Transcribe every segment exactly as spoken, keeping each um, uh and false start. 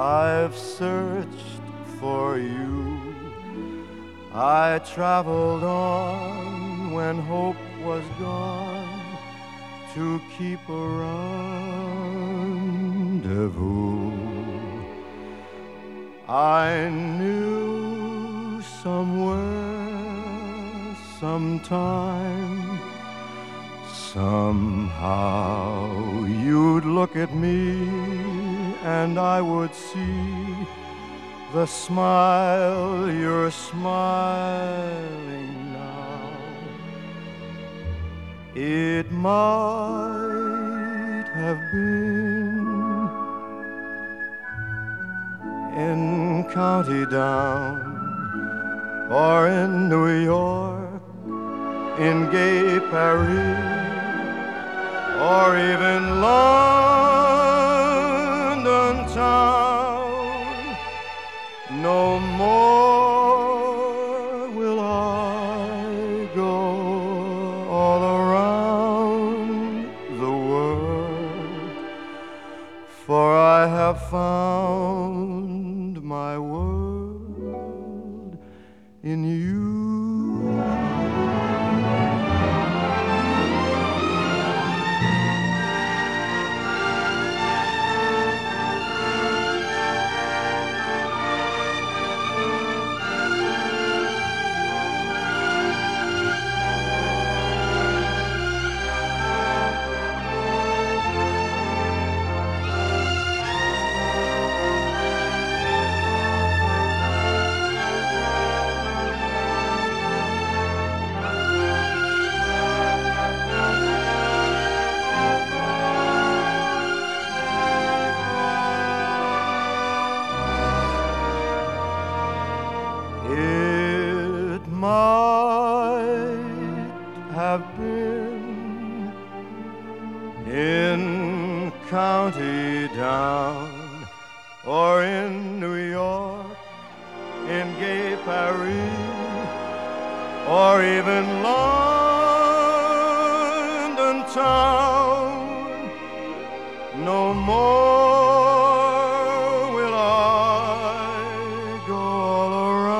I've searched for you. I traveled on when hope was gone to keep a rendezvous. I knew somewhere, sometime, somehow you'd look at me and I would see the smile you're smiling now. It might have been in County Down or in New York, in gay Paris, or even London town. No more will I go all around the world, for I have found my world in you. It might have been in County Down or in New York, in gay Paris, or even London town. No more will I go all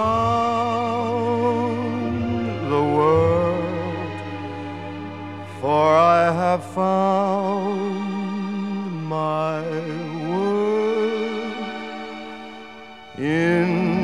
around the world, for I have found my world in